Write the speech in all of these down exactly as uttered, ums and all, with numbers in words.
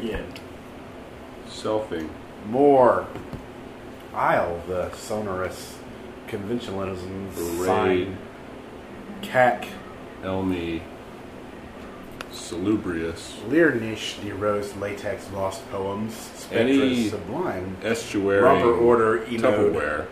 again. Selfing. More. Isle, the sonorous conventionalism Parade. sign. Cac. Elmi. Salubrious. Leernish, de rose latex lost poems. Spectra Any sublime. Estuary. Rubber order, Enode. Tupperware.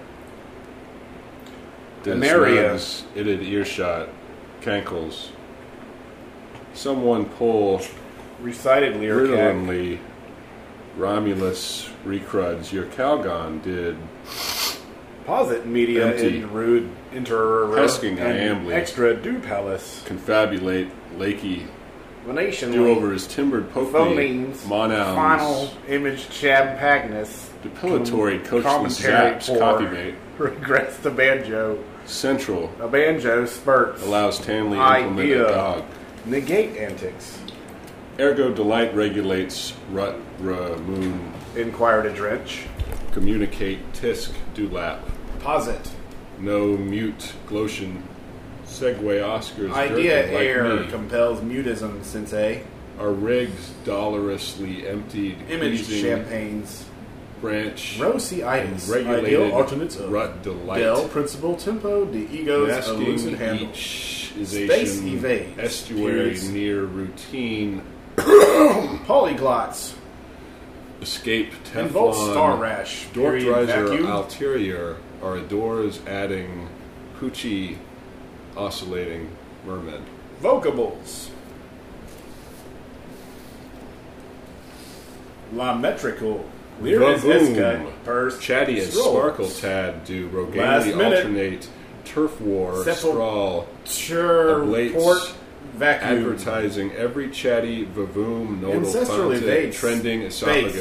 Anaria. Dennis Itted earshot. Cankles. Someone pull Recited lyric. brilliantly. Romulus recruds. Your Calgon did. Posit media Empty. in rude inter Pesking and iambly. extra do palace. Confabulate. Lakey. Venation Do over his timbered pokey. phonemes. Monouns. Final image champagnus. Depilatory coachless Commentary zaps. for- Copymate. Regrets the banjo. Central. A banjo spurts. Allows Tanley implement Idea. a dog. Negate antics. Ergo delight regulates. Rut. Ra. Moon. Inquired a drench. Communicate. Tisk. Dulap. Posit. No mute. Glotion. Segway Oscars. Idea Gurgle like air me. compels mutism, sensei. Are rigs dolorously emptied. Image pleasing champagnes. Branch. Rosy itis. Regulated. Ideal alternates of Rut delight. Del principal tempo. The ego's Masking elusive handle. each Space isation. evades. Estuary Periods. near routine. Polyglots. Escape Involves Teflon. star rash. Dork Period riser vacuum. ulterior are doors adding Poochie oscillating merman. Vocables. La metrical. Lyris Vavoom. esca. Purse. Chatty as Scrolls. sparkle tad do Last Roganely minute. alternate turf war Sepul- sprawl Sure. ablates Port. Vacuum. advertising every chatty vavoom nodal Ancestrally fonte vase. trending esophagus